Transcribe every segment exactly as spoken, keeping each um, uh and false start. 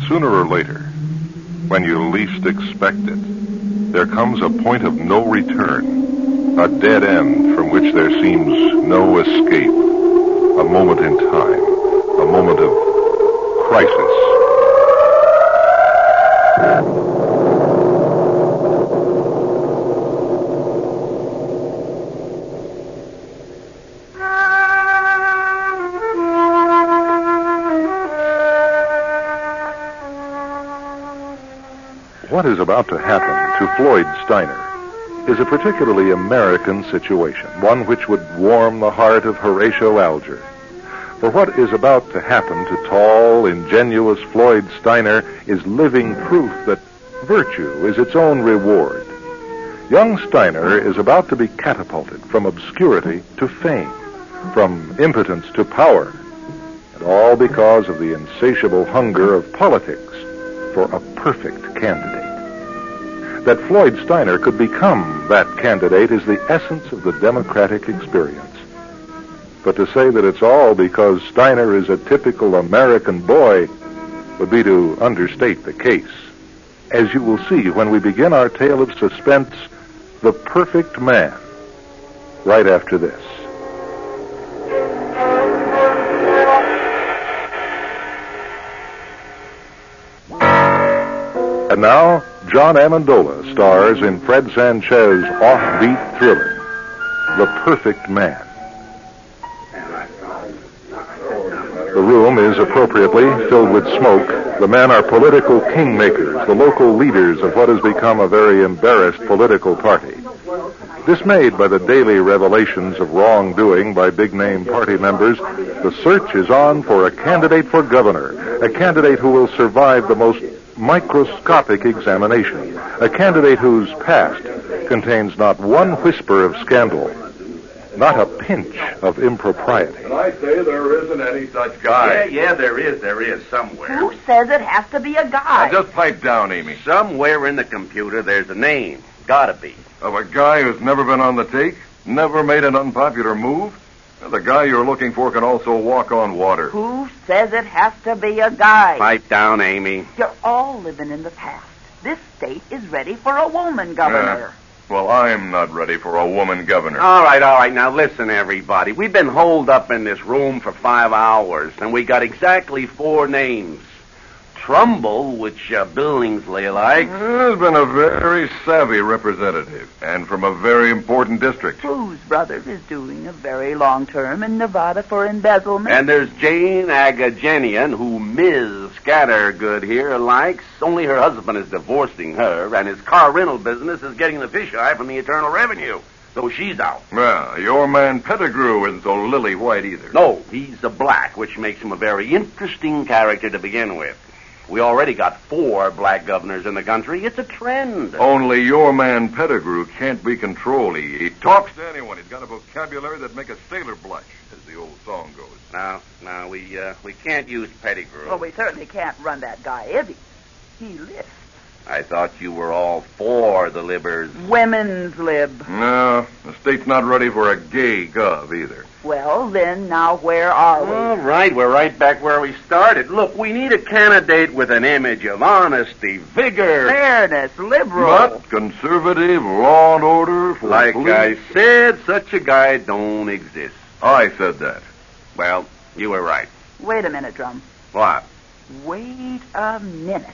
Sooner or later, when you least expect it, there comes a point of no return, a dead end from which there seems no escape, a moment in time, a moment of crisis. What is about to happen to Floyd Steiner is a particularly American situation, one which would warm the heart of Horatio Alger. For what is about to happen to tall, ingenuous Floyd Steiner is living proof that virtue is its own reward. Young Steiner is about to be catapulted from obscurity to fame, from impotence to power, and all because of the insatiable hunger of politics for a perfect candidate. That Floyd Steiner could become that candidate is the essence of the democratic experience. But to say that it's all because Steiner is a typical American boy would be to understate the case. As you will see when we begin our tale of suspense, The Perfect Man, right after this. And now, John Amendola stars in Fred Sanchez's offbeat thriller, The Perfect Man. The room is appropriately filled with smoke. The men are political kingmakers, the local leaders of what has become a very embarrassed political party. Dismayed by the daily revelations of wrongdoing by big-name party members, the search is on for a candidate for governor, a candidate who will survive the most microscopic examination, a candidate whose past contains not one whisper of scandal, not a pinch of impropriety. I say there isn't any such guy. Yeah, yeah, there is. There is somewhere. Who says it has to be a guy? Now, just pipe down, Amy. Somewhere in the computer, there's a name. Gotta be. Of a guy who's never been on the take, never made an unpopular move? The guy you're looking for can also walk on water. Who says it has to be a guy? Pipe down, Amy. You're all living in the past. This state is ready for a woman governor. Uh, well, I'm not ready for a woman governor. All right, all right. Now, listen, everybody. We've been holed up in this room for five hours, and we got exactly four names. Trumbull, which uh, Billingsley likes. Has been a very savvy representative, and from a very important district. Whose brother is doing a very long term in Nevada for embezzlement. And there's Jane Agajanian, who Miz Scattergood here likes, only her husband is divorcing her, and his car rental business is getting the fisheye from the Internal Revenue. So she's out. Well, your man Pettigrew isn't so lily white either. No, he's a black, which makes him a very interesting character to begin with. We already got four black governors in the country. It's a trend. Only your man Pettigrew can't be controlled. He, he talks to anyone. He's got a vocabulary that'd make a sailor blush, as the old song goes. No, no, we uh, we can't use Pettigrew. Well, we certainly can't run that guy, Izzy. He lists. I thought you were all for the libbers. Women's lib. No, the state's not ready for a gay gov either. Well, then, now where are we? All right, we're right back where we started. Look, we need a candidate with an image of honesty, vigor. Fairness, liberal. Not conservative, law and order. For Like police. I said, such a guy don't exist. I said that. Well, you were right. Wait a minute, Drum. What? Wait a minute.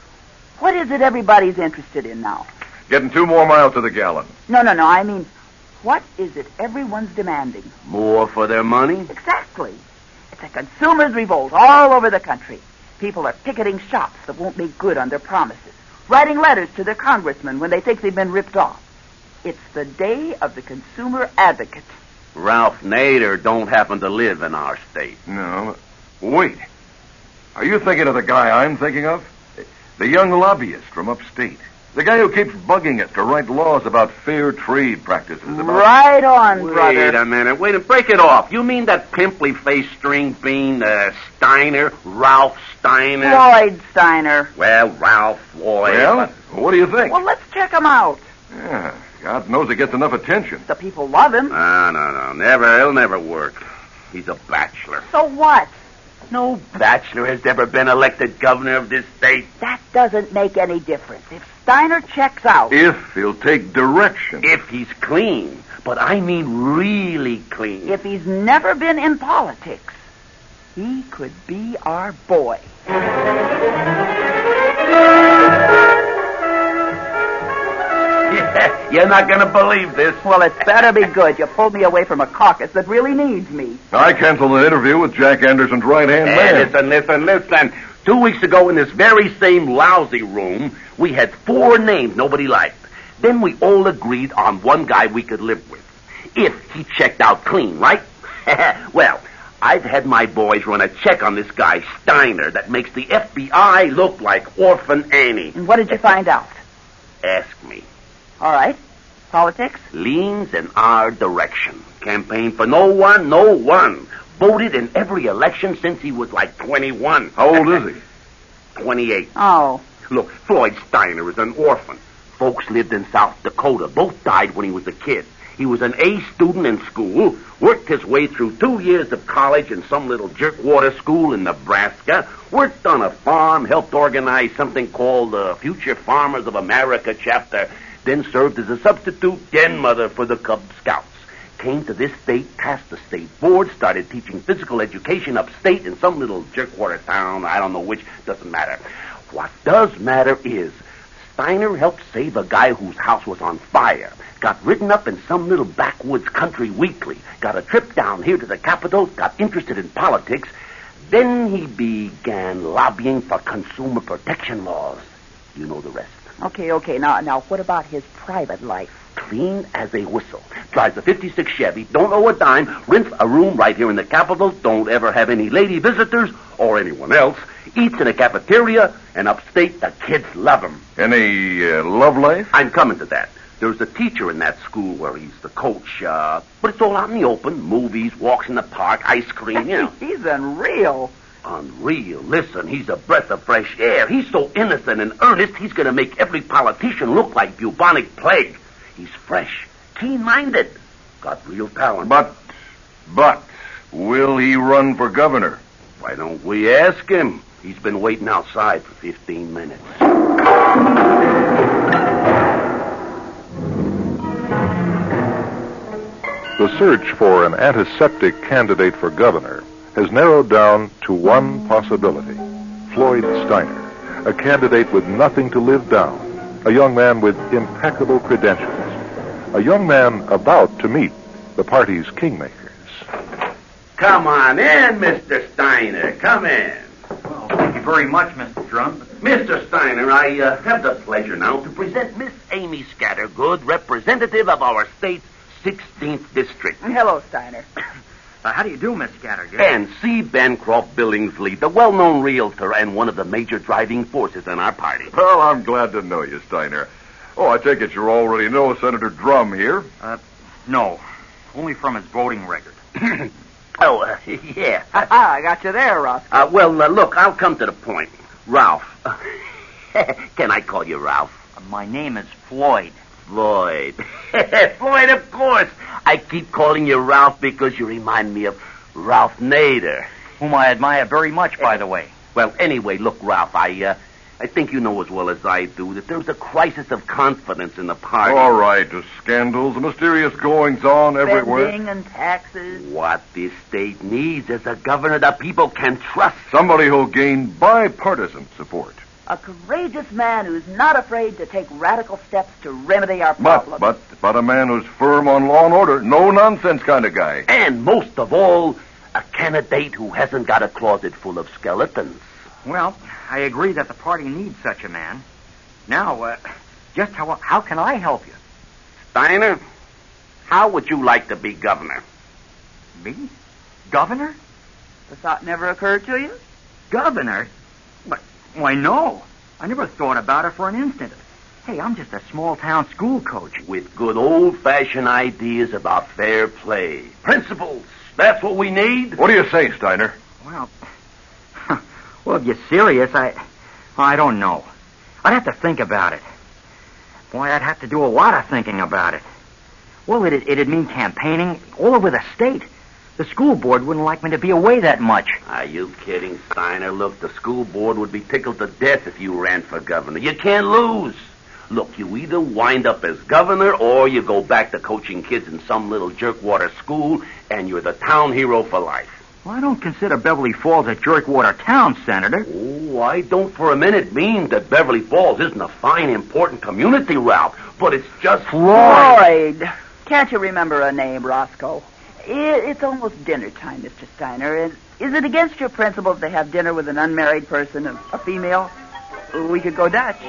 What is it everybody's interested in now? Getting two more miles to the gallon. No, no, no. I mean, what is it everyone's demanding? More for their money? Exactly. It's a consumer's revolt all over the country. People are picketing shops that won't make good on their promises, writing letters to their congressmen when they think they've been ripped off. It's the day of the consumer advocate. Ralph Nader don't happen to live in our state. No. Wait. Are you thinking of the guy I'm thinking of? The young lobbyist from upstate. The guy who keeps bugging us to write laws about fair trade practices. About... Right on, Wait brother. Wait a minute. Wait a break it off. You mean that pimply-faced string bean, uh, Steiner? Ralph Steiner? Floyd Steiner. Well, Ralph Floyd. Well, what do you think? Well, let's check him out. Yeah, God knows it gets enough attention. The people love him. No, no, no. Never. It'll never work. He's a bachelor. So what? No bachelor has ever been elected governor of this state. That doesn't make any difference. If Steiner checks out... If he'll take direction. If he's clean. But I mean really clean. If he's never been in politics, he could be our boy. Yeah, you're not going to believe this. Well, it's better be good. You pulled me away from a caucus that really needs me. I canceled an interview with Jack Anderson's right-hand Hey, man. listen, listen, listen. Two weeks ago in this very same lousy room, we had four names nobody liked. Then we all agreed on one guy we could live with. If he checked out clean, right? Well, I've had my boys run a check on this guy, Steiner, that makes the F B I look like Orphan Annie. And what did you find out? Ask me. All right. Politics? Leans in our direction. Campaigned for no one, no one. Voted in every election since he was like twenty-one. How old is he? twenty-eight. Oh. Look, Floyd Steiner is an orphan. Folks lived in South Dakota. Both died when he was a kid. He was an A student in school, worked his way through two years of college in some little jerkwater school in Nebraska, worked on a farm, helped organize something called the Future Farmers of America chapter, then served as a substitute den mother for the Cub Scouts. Came to this state, passed the state board, started teaching physical education upstate in some little jerkwater town. I don't know which, doesn't matter. What does matter is Steiner helped save a guy whose house was on fire, got written up in some little backwoods country weekly, got a trip down here to the Capitol, got interested in politics. Then he began lobbying for consumer protection laws. You know the rest. Okay, okay. Now, now, what about his private life? Clean as a whistle. Drives a fifty-six Chevy, don't owe a dime, rents a room right here in the Capitol, don't ever have any lady visitors or anyone else, eats in a cafeteria, and upstate the kids love him. Any uh, love life? I'm coming to that. There's a teacher in that school where he's the coach, uh, but it's all out in the open. Movies, walks in the park, ice cream, you know. He's unreal. Unreal. Listen, he's a breath of fresh air. He's so innocent and earnest, he's going to make every politician look like bubonic plague. He's fresh, keen-minded, got real talent. But, but, will he run for governor? Why don't we ask him? He's been waiting outside for fifteen minutes. The search for an antiseptic candidate for governor has narrowed down to one possibility. Floyd Steiner, a candidate with nothing to live down, a young man with impeccable credentials, a young man about to meet the party's kingmakers. Come on in, Mister Steiner. Come in. Well, thank you very much, Mister Drum. Mister Steiner, I uh, have the pleasure now to present Miss Amy Scattergood, representative of our state's sixteenth district. Hello, Steiner. Uh, how do you do, Miss Scattergood? And C. Bancroft Billingsley, the well-known realtor and one of the major driving forces in our party. Well, I'm glad to know you, Steiner. Oh, I take it you already know Senator Drum here. Uh, no. Only from his voting record. Oh, uh, yeah. Ah, I got you there, Ross. Uh, well, uh, look, I'll come to the point. Ralph. Can I call you Ralph? Uh, my name is Floyd. Floyd. Floyd, of course. I keep calling you Ralph because you remind me of Ralph Nader. Whom I admire very much, by the way. Well, anyway, look, Ralph, I, uh, I think you know as well as I do that there's a crisis of confidence in the party. All right, the scandals, the mysterious goings-on everywhere. Spending and taxes. What this state needs is a governor that people can trust. Somebody who'll gain bipartisan support. A courageous man who's not afraid to take radical steps to remedy our But, problems. but, but a man who's firm on law and order. No-nonsense kind of guy. And most of all, a candidate who hasn't got a closet full of skeletons. Well, I agree that the party needs such a man. Now, uh, just how how can I help you? Steiner, how would you like to be governor? Me? Governor? The thought never occurred to you? Governor? But, why, no. I never thought about it for an instant. Hey, I'm just a small-town school coach. With good old-fashioned ideas about fair play. Principles. That's what we need. What do you say, Steiner? Well, well, if you're serious, I, I don't know. I'd have to think about it. Boy, I'd have to do a lot of thinking about it. Well, it'd, it'd mean campaigning all over the state. The school board wouldn't like me to be away that much. Are you kidding, Steiner? Look, the school board would be tickled to death if you ran for governor. You can't lose. Look, you either wind up as governor or you go back to coaching kids in some little jerkwater school, and you're the town hero for life. Well, I don't consider Beverly Falls a jerkwater town, Senator. Oh, I don't for a minute mean that Beverly Falls isn't a fine, important community, Ralph, but it's just... Floyd! Can't you remember a name, Roscoe? It's almost dinner time, Mister Steiner. Is, is it against your principles to have dinner with an unmarried person, a, a female? We could go Dutch.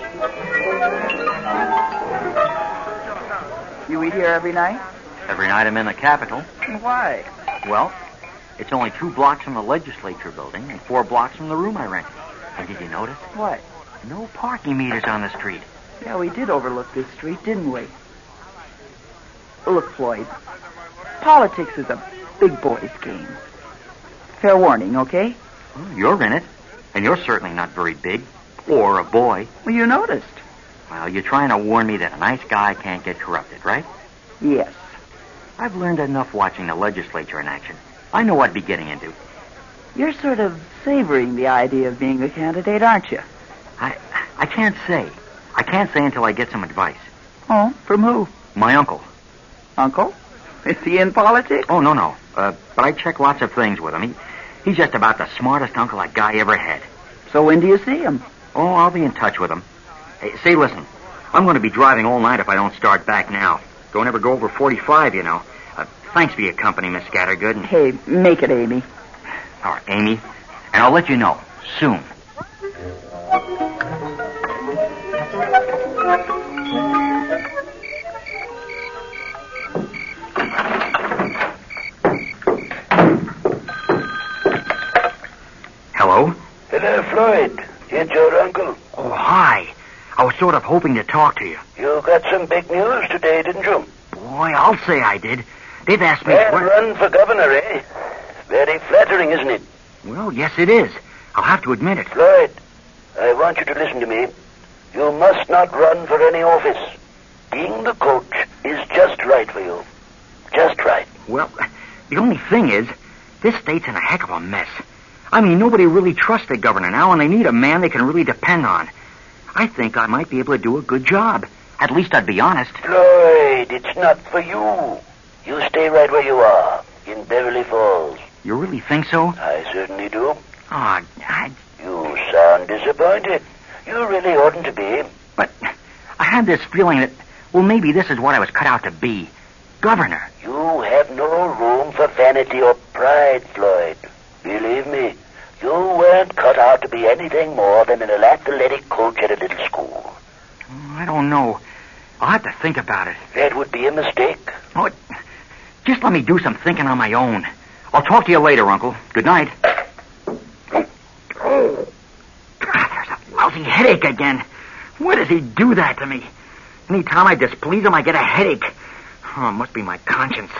You eat here every night? Every night I'm in the Capitol. And why? Well, it's only two blocks from the legislature building and four blocks from the room I rented. And did you notice? What? No parking meters on the street. Yeah, we did overlook this street, didn't we? Look, Floyd, politics is a big boy's game. Fair warning, okay? Well, you're in it, and you're certainly not very big. Or a boy. Well, you noticed. Well, you're trying to warn me that a nice guy can't get corrupted, right? Yes. I've learned enough watching the legislature in action. I know what I'd be getting into. You're sort of savoring the idea of being a candidate, aren't you? I I can't say. I can't say until I get some advice. Oh, from who? My uncle. Uncle? Is he in politics? Oh, no, no. Uh, but I check lots of things with him. He, he's just about the smartest uncle a guy ever had. So when do you see him? Oh, I'll be in touch with him. Hey, say, listen. I'm going to be driving all night if I don't start back now. Don't ever go over forty-five, you know. Uh, thanks for your company, Miss Scattergood. And... Hey, make it Amy. All right, Amy. And I'll let you know soon. Hello? Hello, Floyd. It's your uncle. Oh, hi. I was sort of hoping to talk to you. You got some big news today, didn't you? Boy, I'll say I did. They've asked me... And to... run for governor, eh? Very flattering, isn't it? Well, yes, it is. I'll have to admit it. Floyd, I want you to listen to me. You must not run for any office. Being the coach is just right for you. Just right. Well, the only thing is, this state's in a heck of a mess. I mean, nobody really trusts the governor now, and they need a man they can really depend on. I think I might be able to do a good job. At least I'd be honest. Floyd, it's not for you. You stay right where you are, in Beverly Falls. You really think so? I certainly do. Oh, I... You sound disappointed. You really oughtn't to be. But I had this feeling that, well, maybe this is what I was cut out to be. Governor. You have no room for vanity or pride, Floyd. Believe me, you weren't cut out to be anything more than an athletic coach at a little school. I don't know. I'll have to think about it. That would be a mistake. Oh, it, just let me do some thinking on my own. I'll talk to you later, Uncle. Good night. Oh, there's a lousy headache again. Why does he do that to me? Any time I displease him, I get a headache. Oh, it must be my conscience.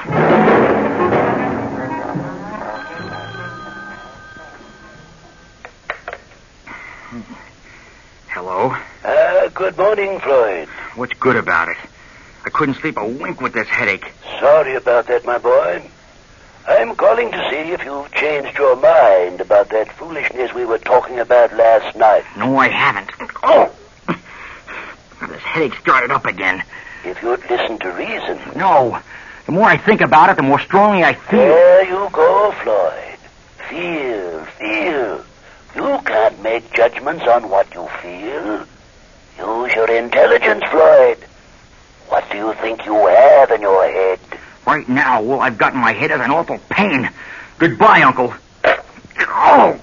Hello? Uh, good morning, Floyd. What's good about it? I couldn't sleep a wink with this headache. Sorry about that, my boy. I'm calling to see if you've changed your mind about that foolishness we were talking about last night. No, I haven't. Oh! This headache started up again. If you'd listen to reason. No. The more I think about it, the more strongly I feel. There you go, Floyd. Feel, feel. You can't make judgments on what you feel. Use your intelligence, Floyd. What do you think you have in your head? Right now, all I've got in my head is an awful pain. Goodbye, Uncle. Oh!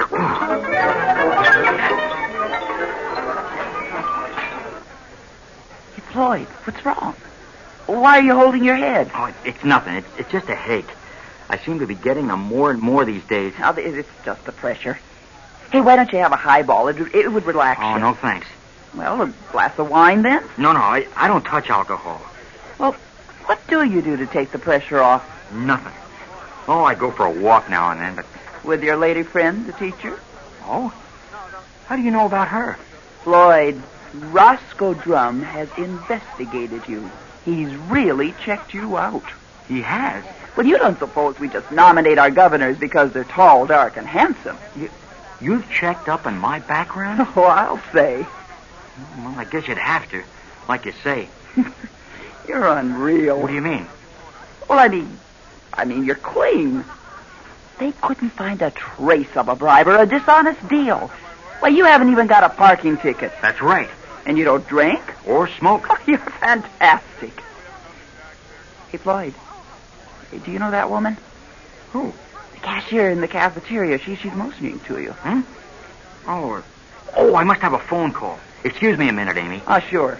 Hey, Floyd, what's wrong? Why are you holding your head? Oh, it, it's nothing. It's, it's just a headache. I seem to be getting them more and more these days. Now, it's just the pressure. Hey, why don't you have a highball? It, it would relax Oh, you. no thanks. Well, a glass of wine, then? No, no, I, I don't touch alcohol. Well, what do you do to take the pressure off? Nothing. Oh, I go for a walk now and then, but... With your lady friend, the teacher? Oh? How do you know about her? Floyd, Roscoe Drum has investigated you. He's really checked you out. He has? Well, you don't suppose we just nominate our governors because they're tall, dark, and handsome. You, you've checked up on my background? Oh, I'll say. Well, I guess you'd have to, like you say. You're unreal. What do you mean? Well, I mean, I mean, you're clean. They couldn't find a trace of a bribe or a dishonest deal. Why, you haven't even got a parking ticket. That's right. And you don't drink? Or smoke. Oh, you're fantastic. Hey, Floyd, hey, do you know that woman? Who? The cashier in the cafeteria. She, she's motioning to you. Hmm? Oh, oh, I must have a phone call. Excuse me a minute, Amy. Oh, sure.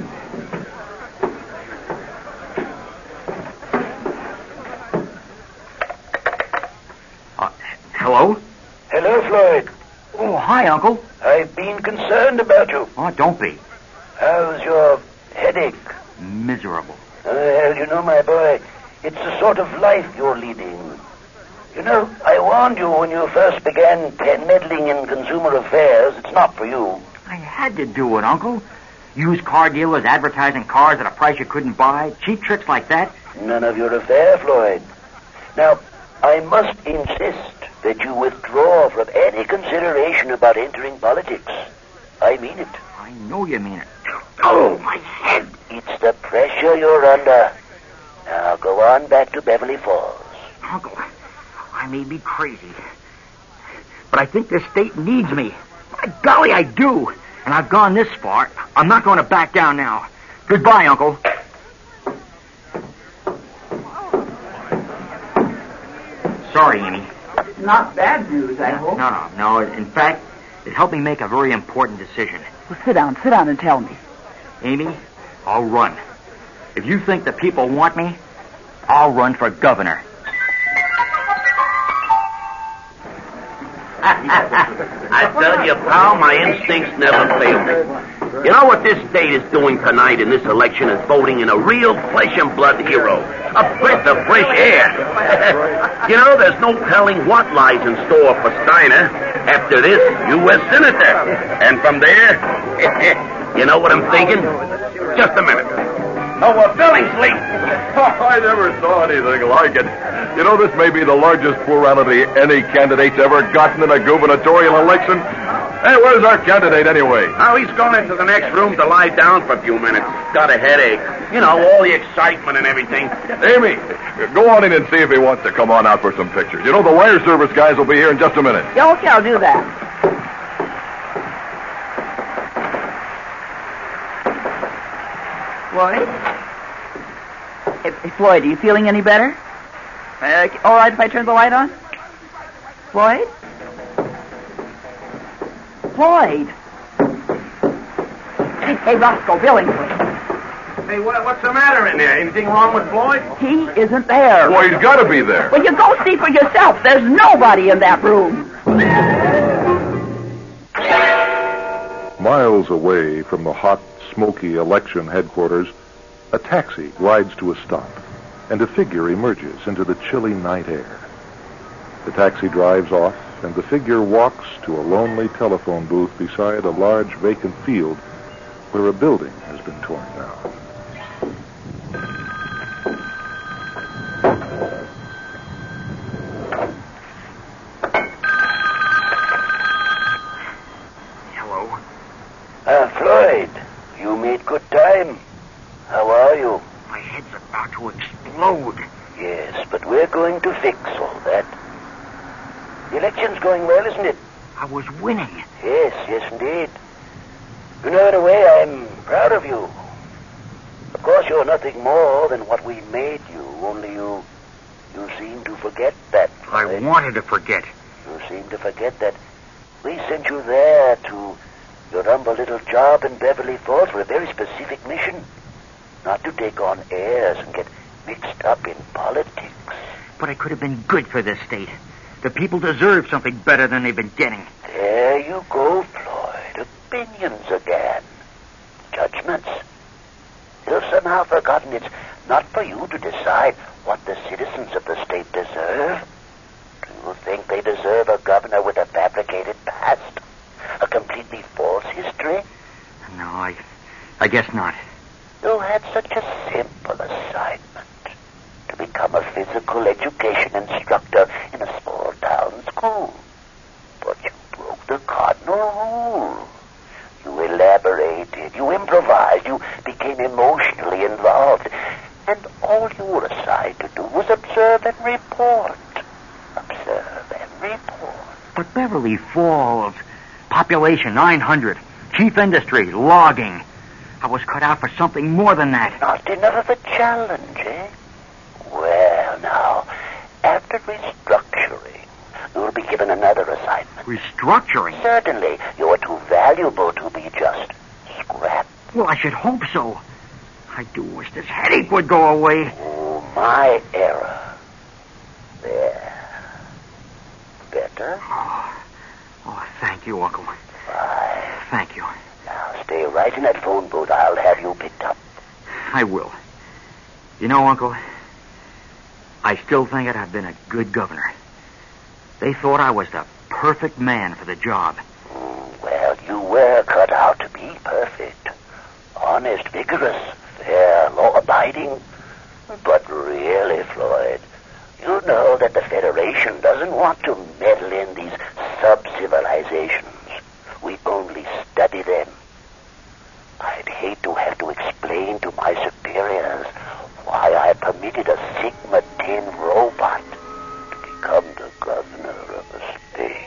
Uh, hello? Hello, Floyd. Oh, hi, Uncle. I've been concerned about you. Oh, don't be. How's your headache? Miserable. Well, you know, my boy, it's the sort of life you're leading. You know, I warned you when you first began meddling in consumer affairs. It's not for you. I had to do it, Uncle. Used car dealers advertising cars at a price you couldn't buy. Cheap tricks like that. None of your affair, Floyd. Now, I must insist that you withdraw from any consideration about entering politics. I mean it. I know you mean it. Oh, my head. It's the pressure you're under. Now, go on back to Beverly Falls. Uncle, I may be crazy, but I think this state needs me. By golly, I do. And I've gone this far. I'm not going to back down now. Goodbye, Uncle. Sorry, Amy. Not bad news, I hope. No, no, no. In fact, it helped me make a very important decision. Well, sit down. Sit down and tell me. Amy, I'll run. If you think the people want me, I'll run for governor. I tell you, pal, my instincts never fail me. You know what this state is doing tonight in this election is voting in a real flesh and blood hero. A breath of fresh air. You know, there's no telling what lies in store for Steiner after this U S Senator. And from there, you know what I'm thinking? Just a minute. Oh, we're filling sleep. I never saw anything like it. You know, this may be the largest plurality any candidate's ever gotten in a gubernatorial election. Hey, where's our candidate anyway? Oh, he's gone into the next room to lie down for a few minutes. Got a headache. You know, all the excitement and everything. Amy, go on in and see if he wants to come on out for some pictures. You know, the wire service guys will be here in just a minute. Yeah, okay, I'll do that. Floyd? Hey, hey, Floyd, are you feeling any better? Uh, all right if I turn the light on? Floyd? Floyd! Hey, hey Roscoe, Billingsley. Hey, what, what's the matter in there? Anything wrong with Floyd? He isn't there. Well, he's got to be there. Well, you go see for yourself. There's nobody in that room. Miles away from the hot, smoky election headquarters, a taxi glides to a stop, and a figure emerges into the chilly night air. The taxi drives off, and the figure walks to a lonely telephone booth beside a large vacant field where a building has been torn down. Hello? Uh, Floyd, you made good time. How are you? My head's about to explode. Yes, but we're going to fix all that. The election's going well, isn't it? I was winning. Yes, yes, indeed. You know, in a way, I'm proud of you. Of course, you're nothing more than what we made you, only you... you seem to forget that. I Floyd. wanted to forget. You seem to forget that we sent you there to your humble little job in Beverly Falls for a very specific mission. Not to take on airs and get mixed up in politics. But I could have been good for this state. The people deserve something better than they've been getting. There you go, Floyd. Opinions again. Judgments. You've somehow forgotten it's not for you to decide what the citizens of the state deserve. Do you think they deserve a governor with a fabricated past? A completely false history? No, I... I guess not. You had such a simple assignment. To become become a physical education instructor in a small town school. But you broke the cardinal rule. You elaborated, you improvised, you became emotionally involved. And all you were assigned to do was observe and report. Observe and report. But Beverly Falls, population nine hundred, chief industry, logging. I was cut out for something more than that. Not enough of a challenge, eh? Well, now, after restructuring, you'll be given another assignment. Restructuring? Certainly. You are too valuable to be just scrapped. Well, I should hope so. I do wish this headache would go away. Oh, my era. There. Better? Oh, oh thank you, Uncle. Fine. Thank you. Now, stay right in that phone booth. I'll have you picked up. I will. You know, Uncle, I still think I'd have been a good governor. They thought I was the perfect man for the job. Mm, well, you were cut out to be perfect. Honest, vigorous, fair, law-abiding. But really, Floyd, you know that the Federation doesn't want to meddle in these sub-civilizations. We only study them. I'd hate to have to explain to my superiors why I permitted a Sigma ten robot to become the governor of a state.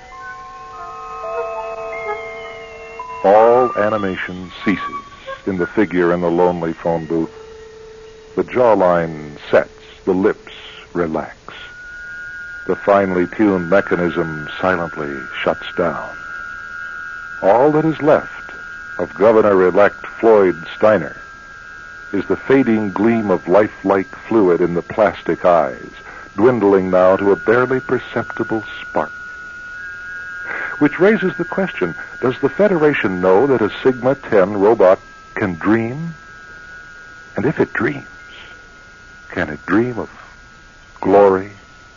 All animation ceases in the figure in the lonely phone booth. The jawline sets, the lips relax. The finely tuned mechanism silently shuts down. All that is left of Governor-elect Floyd Steiner is the fading gleam of lifelike fluid in the plastic eyes, dwindling now to a barely perceptible spark. Which raises the question, does the Federation know that a Sigma ten robot can dream? And if it dreams, can it dream of glory?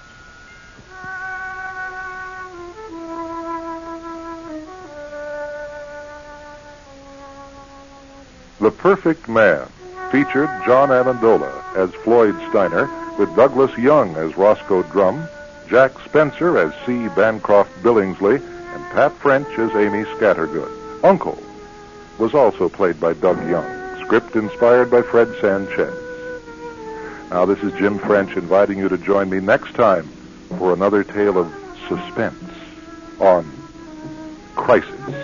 The Perfect Man featured John Amendola as Floyd Steiner, with Douglas Young as Roscoe Drum, Jack Spencer as C. Bancroft Billingsley, and Pat French as Amy Scattergood. Uncle was also played by Doug Young. Script inspired by Fred Sanchez. Now, this is Jim French inviting you to join me next time for another tale of suspense on Crisis.